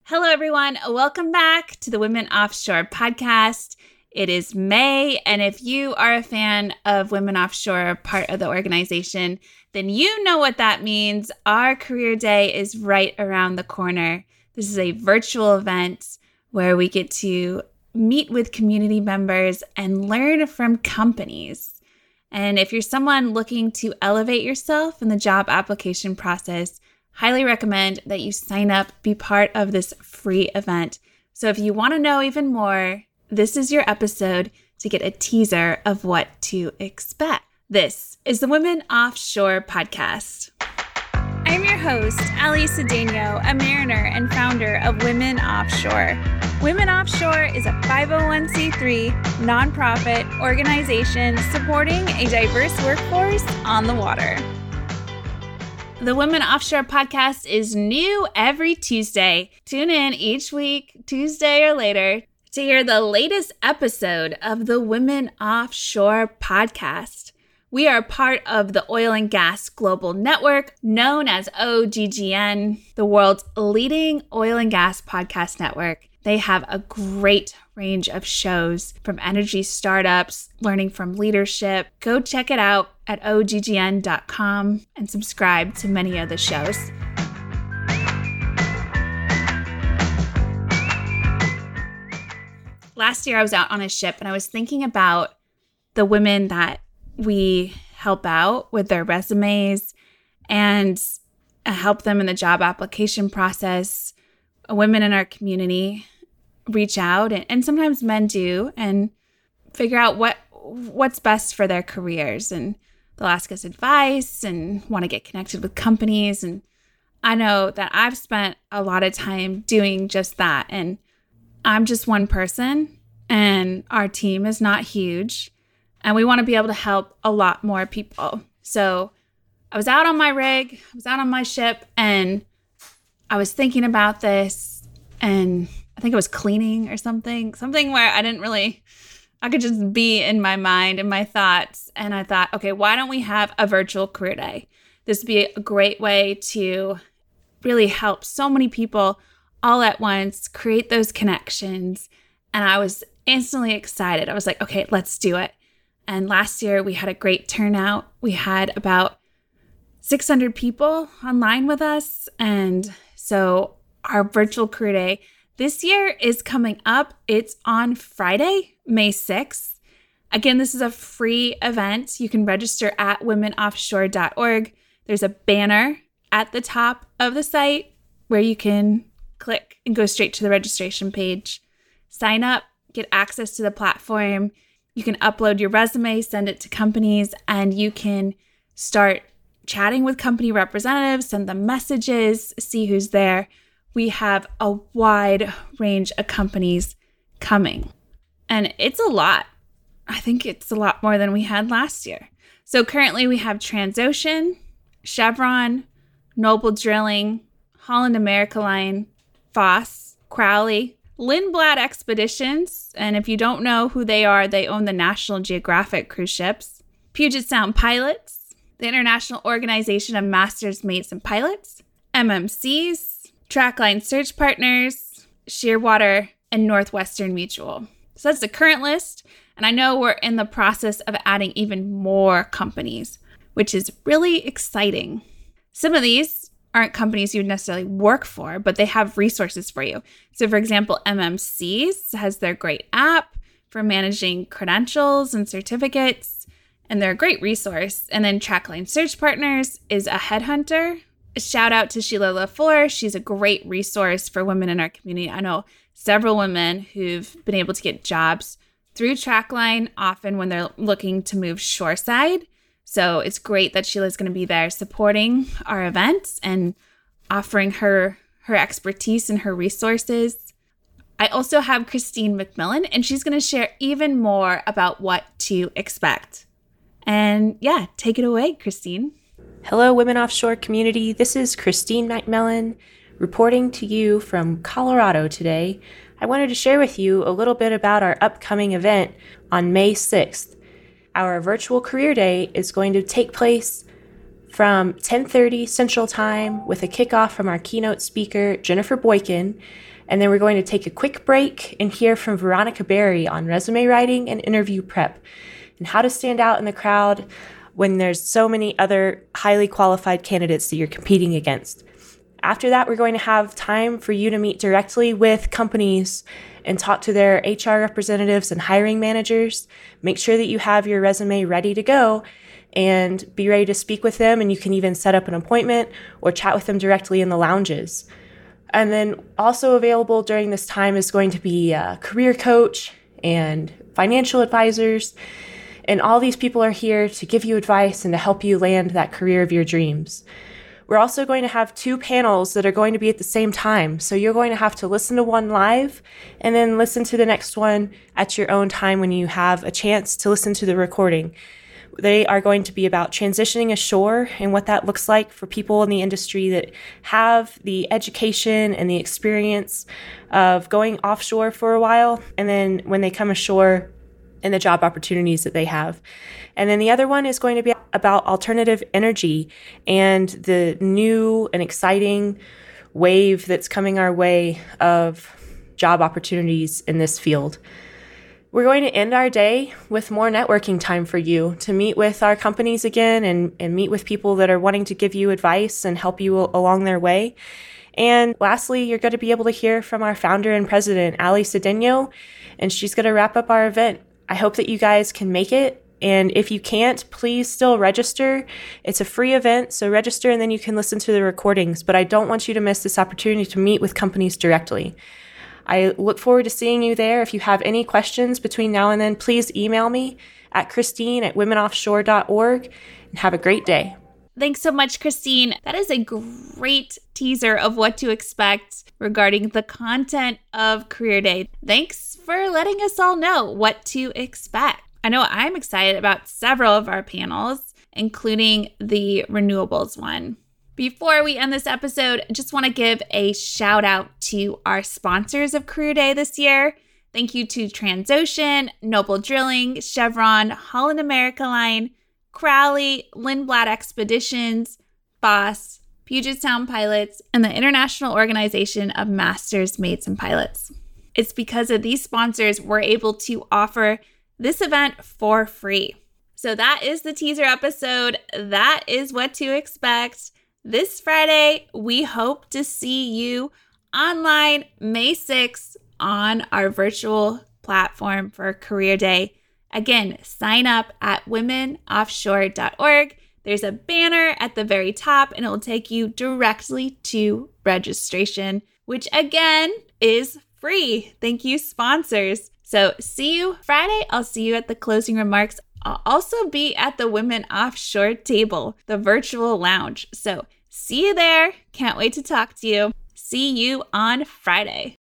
Hello, everyone. Welcome back to the Women Offshore podcast. It is May, and if you are a fan of Women Offshore, part of the organization, then you know what that means. Our career day is right around the corner. This is a virtual event where we get to meet with community members and learn from companies. And if you're someone looking to elevate yourself in the job application process, highly recommend that you sign up, be part of this free event. So if you want to know even more, this is your episode to get a teaser of what to expect. This is the Women Offshore podcast. I'm your host, Ali Cedeno, a mariner and founder of Women Offshore. Women Offshore is a 501c3 nonprofit organization supporting a diverse workforce on the water. The Women Offshore podcast is new every Tuesday. Tune in each week, Tuesday or later, to hear the latest episode of the Women Offshore podcast. We are part of the Oil and Gas Global Network, known as OGGN, the world's leading oil and gas podcast network. They have a great range of shows from energy startups, learning from leadership. Go check it out at oggn.com and subscribe to many of the shows. Last year I was out on a ship and I was thinking about the women that we help out with their resumes and help them in the job application process. Women in our community reach out, and sometimes men do, and figure out what's best for their careers. And they'll ask us advice and want to get connected with companies. And I know that I've spent a lot of time doing just that. And I'm just one person, and our team is not huge. And we want to be able to help a lot more people. So I was out on my rig, I was out on my ship, and I was thinking about this, and I think it was cleaning or something where I could just be in my mind and my thoughts. And I thought, okay, why don't we have a virtual career day? This would be a great way to really help so many people all at once, create those connections. And I was instantly excited. I was like, okay, let's do it. And last year we had a great turnout. We had about 600 people online with us. And so our virtual career day this year is coming up. It's on Friday, May 6th. Again, this is a free event. You can register at womenoffshore.org. There's a banner at the top of the site where you can click and go straight to the registration page. Sign up, get access to the platform. You can upload your resume, send it to companies, and you can start chatting with company representatives, send them messages, see who's there. We have a wide range of companies coming. And it's a lot. I think it's a lot more than we had last year. So currently we have Transocean, Chevron, Noble Drilling, Holland America Line, Foss, Crowley, Lindblad Expeditions, and if you don't know who they are, they own the National Geographic cruise ships, Puget Sound Pilots, the International Organization of Masters, Mates, and Pilots, MMCs, Trackline Search Partners, Shearwater, and Northwestern Mutual. So that's the current list, and I know we're in the process of adding even more companies, which is really exciting. Some of these aren't companies you would necessarily work for, but they have resources for you. So for example, MMCs has their great app for managing credentials and certificates, and they're a great resource. And then Trackline Search Partners is a headhunter. A shout out to Sheila LaFleur. She's a great resource for women in our community. I know several women who've been able to get jobs through Trackline, often when they're looking to move shoreside. So it's great that Sheila's going to be there supporting our events and offering her expertise and her resources. I also have Christine McMillan, and she's going to share even more about what to expect. And yeah, take it away, Christine. Hello, Women Offshore community. This is Christine McMillan reporting to you from Colorado today. I wanted to share with you a little bit about our upcoming event on May 6th. Our virtual career day is going to take place from 10:30 Central Time with a kickoff from our keynote speaker, Jennifer Boykin. And then we're going to take a quick break and hear from Veronica Berry on resume writing and interview prep and how to stand out in the crowd when there's so many other highly qualified candidates that you're competing against. After that, we're going to have time for you to meet directly with companies and talk to their HR representatives and hiring managers. Make sure that you have your resume ready to go and be ready to speak with them. And you can even set up an appointment or chat with them directly in the lounges. And then also available during this time is going to be a career coach and financial advisors. And all these people are here to give you advice and to help you land that career of your dreams. We're also going to have 2 panels that are going to be at the same time. So you're going to have to listen to one live and then listen to the next one at your own time when you have a chance to listen to the recording. They are going to be about transitioning ashore and what that looks like for people in the industry that have the education and the experience of going offshore for a while. And then when they come ashore, and the job opportunities that they have. And then the other one is going to be about alternative energy and the new and exciting wave that's coming our way of job opportunities in this field. We're going to end our day with more networking time for you to meet with our companies again and meet with people that are wanting to give you advice and help you along their way. And lastly, you're going to be able to hear from our founder and president, Ali Cedeno, and she's going to wrap up our event. I hope that you guys can make it. And if you can't, please still register. It's a free event, so register and then you can listen to the recordings. But I don't want you to miss this opportunity to meet with companies directly. I look forward to seeing you there. If you have any questions between now and then, please email me at Christine@womenoffshore.org and have a great day. Thanks so much, Christine. That is a great teaser of what to expect regarding the content of Career Day. Thanks for letting us all know what to expect. I know I'm excited about several of our panels, including the renewables one. Before we end this episode, I just want to give a shout out to our sponsors of Career Day this year. Thank you to Transocean, Noble Drilling, Chevron, Holland America Line, Crowley, Lindblad Expeditions, Boss, Puget Sound Pilots, and the International Organization of Masters, Mates, and Pilots. It's because of these sponsors we're able to offer this event for free. So that is the teaser episode. That is what to expect. This Friday, we hope to see you online May 6th on our virtual platform for Career Day. Again, sign up at womenoffshore.org. There's a banner at the very top and it will take you directly to registration, which again is free. Thank you, sponsors. So see you Friday. I'll see you at the closing remarks. I'll also be at the Women Offshore table, the virtual lounge. So see you there. Can't wait to talk to you. See you on Friday.